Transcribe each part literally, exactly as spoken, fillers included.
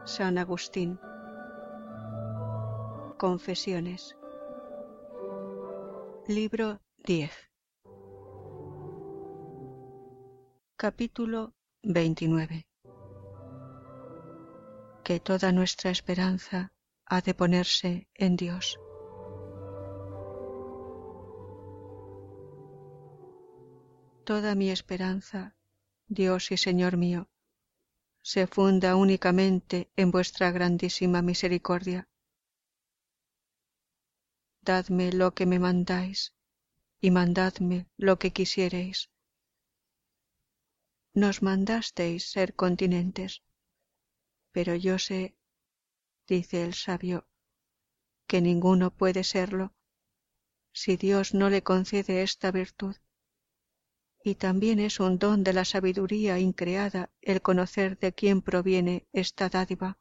San Agustín. Confesiones. Libro diez. Capítulo veintinueve. Que toda nuestra esperanza ha de ponerse en Dios. Toda mi esperanza, Dios y Señor mío, se funda únicamente en vuestra grandísima misericordia. Dadme lo que me mandáis, y mandadme lo que quisiereis. Nos mandasteis ser continentes, pero yo sé, dice el sabio, que ninguno puede serlo si Dios no le concede esta virtud. Y también es un don de la sabiduría increada el conocer de quién proviene esta dádiva,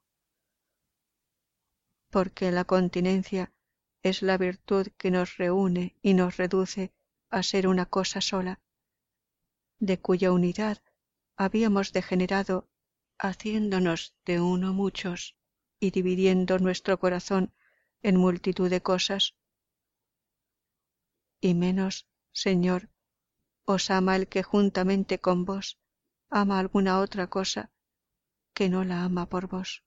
porque la continencia es la virtud que nos reúne y nos reduce a ser una cosa sola, de cuya unidad habíamos degenerado haciéndonos de uno muchos y dividiendo nuestro corazón en multitud de cosas. Y menos, Señor, os ama el que juntamente con vos ama alguna otra cosa que no la ama por vos.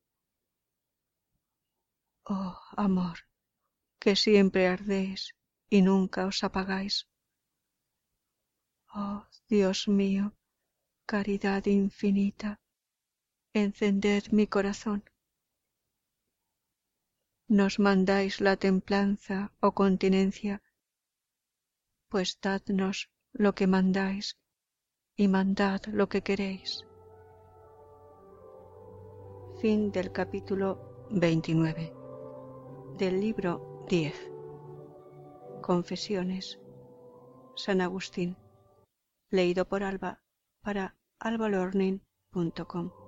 Oh, amor, que siempre ardéis y nunca os apagáis. Oh, Dios mío, caridad infinita, encended mi corazón. Nos mandáis la templanza o continencia, pues dadnos lo que mandáis y mandad lo que queréis. Fin del capítulo veintinueve del libro diez. Confesiones. San Agustín. Leído por Alba para alba learning punto com.